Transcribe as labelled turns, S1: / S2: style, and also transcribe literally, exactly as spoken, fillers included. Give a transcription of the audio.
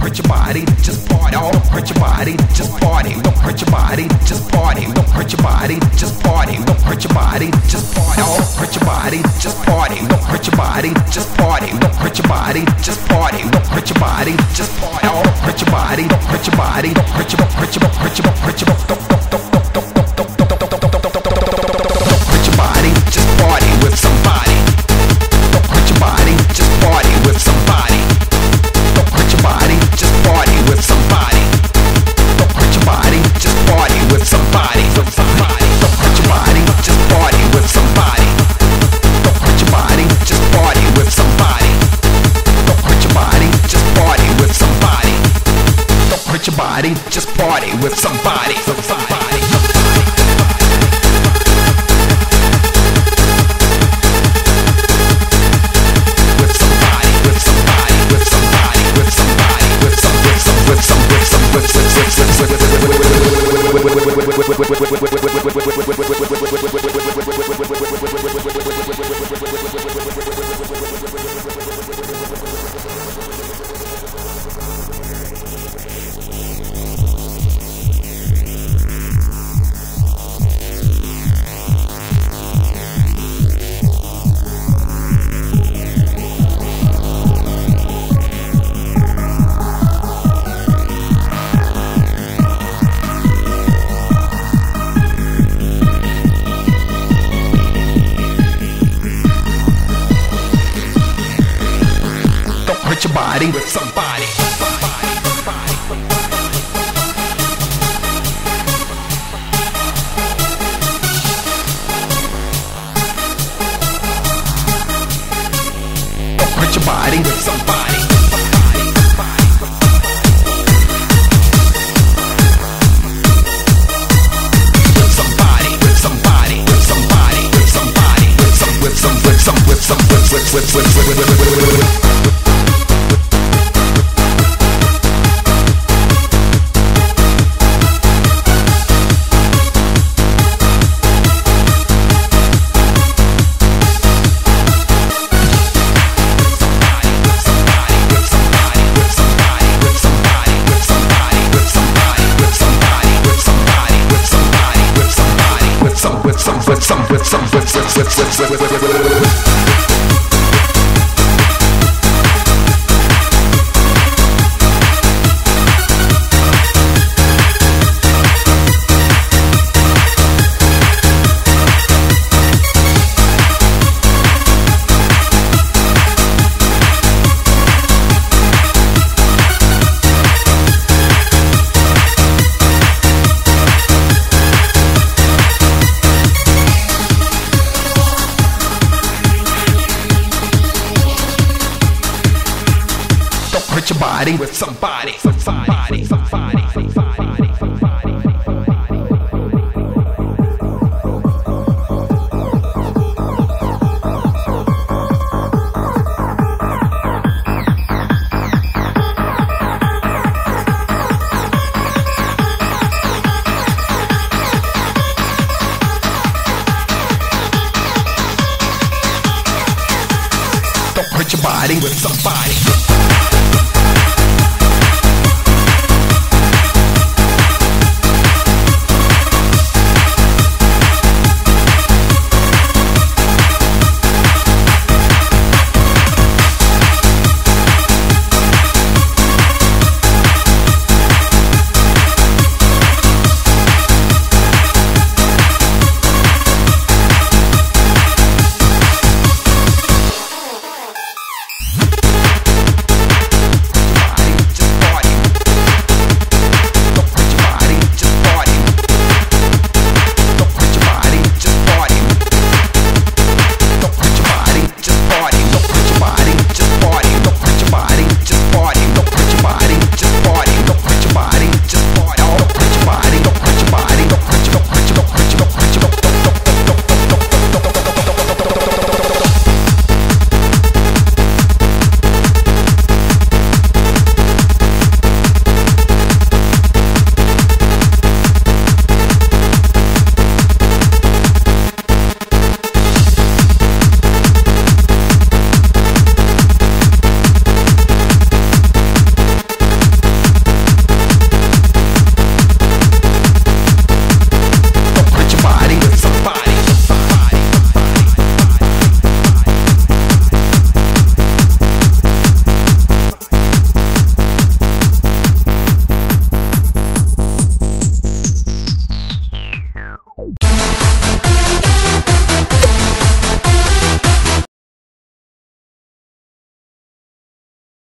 S1: hurt your body, just party. Don't hurt your body, just party. Don't hurt your body, just party. Don't hurt your body, just party. Don't hurt your body, just party. Don't hurt your body, just party. Don't hurt your body, just party. Don't hurt your body, just party. Don't hurt your body, just party. Don't hurt your body, don't hurt your body, don't hurt your, don't hurt your, don't hurt your, don't hurt your, don't don't don't don't don't don't don't hurt your body, just party with somebody. Don't hurt your body, just party with somebody. Don't hurt your body, just party with somebody. Don't hurt your body, just party with somebody. Don't hurt your body, just party with somebody. Don't hurt your body, just party with somebody. Don't hurt your body, just party with somebody. Don't hurt your body, just party with somebody. Somebody. Hurt your body with somebody. Don't hurt your body with somebody. With somebody, with somebody, with somebody, with somebody, with some, with some, with some, with some, with, with, with, with, with, with, with, with. With some, with some, with some, with some, with, with, with, with, with, with, with. Hurt your body with somebody, somebody, somebody, somebody, somebody. Don't hurt your body with somebody.